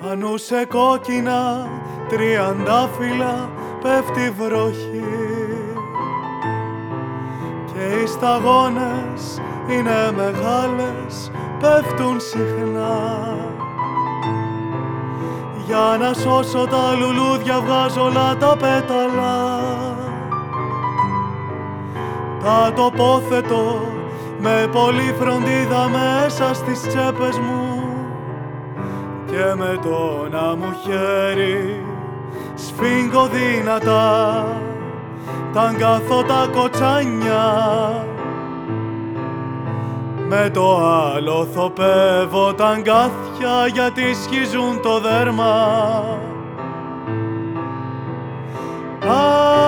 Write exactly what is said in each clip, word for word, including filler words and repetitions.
Πανού σε κόκκινα τριαντάφυλλα πέφτει βροχή και οι σταγόνες είναι μεγάλες, πέφτουν συχνά. Για να σώσω τα λουλούδια βγάζω όλα τα πέταλα. Τα τοποθετώ με πολλή φροντίδα μέσα στις τσέπες μου και με το ένα μου χέρι σφίγγω δυνατά τ' αγκάθω τα κοτσάνια, με το άλλο θοπεύω τ' αγκάθια γιατί σχίζουν το δέρμα. Α,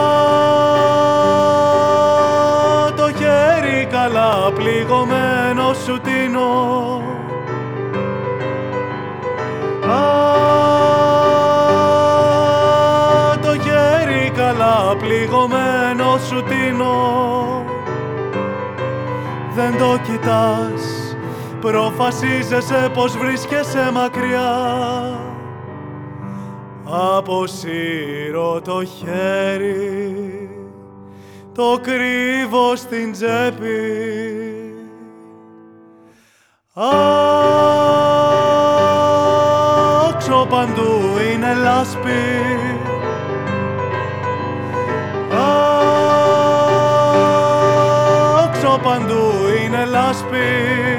το χέρι καλά πληγωμένο σου τίνω. Α, το χέρι καλά πληγωμένο σου τίνω. Δεν το κοιτάς, προφασίζεσαι πως βρίσκεσαι μακριά. Αποσύρω το χέρι, το κρύβω στην τσέπη. Άξω παντού είναι λάσπη. Άξω παντού είναι λάσπη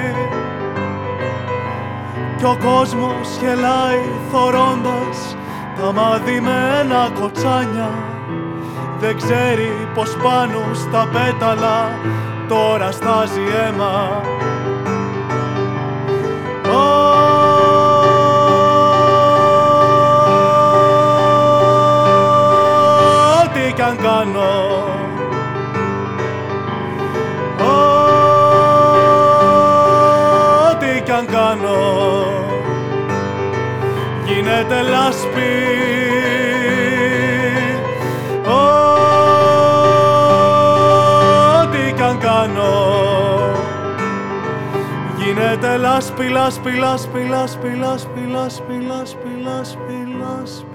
κι ο κόσμος γελάει θωρώντας τα μαδημένα κοτσάνια. Δεν ξέρει πως πάνω στα πέταλα τώρα στάζει αίμα. Ό,τι κι αν κάνω, ό,τι κι αν κάνω, γίνεται λάσπη. Ό,τι κι αν κάνω, γίνεται λάσπη, λάσπη, λάσπη, λάσπη, λάσπη, λάσπη, λάσπη, λάσπη, λάσπη.